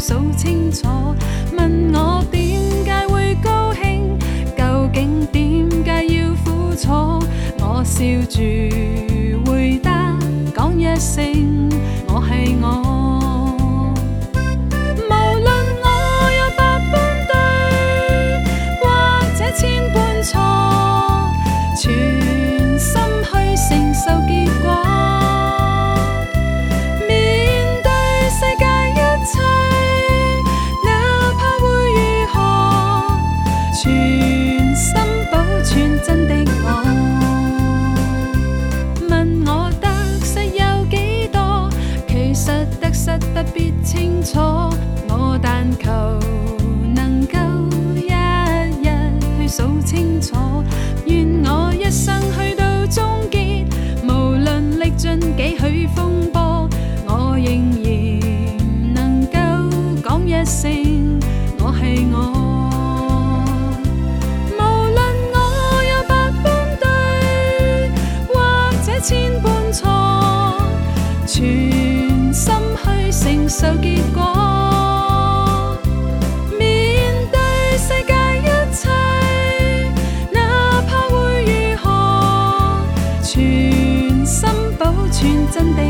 數清楚。問我點解會高興，究竟點解要苦楚？我笑住回答，講一聲我係我。無論我有百般對，或者千般錯，全心去承受結果。面對世界一切，哪怕會如何，全心保存真的我。問我得失有幾多，其實得失不必清楚，我但求能夠一日去數清楚。願我一生去到終結，無論歷盡幾許風波，我仍然能夠講一聲我係我。無論我有百般對，或者千般錯，全心去承受結果。面對世界一切，哪怕會如何，全心保存真的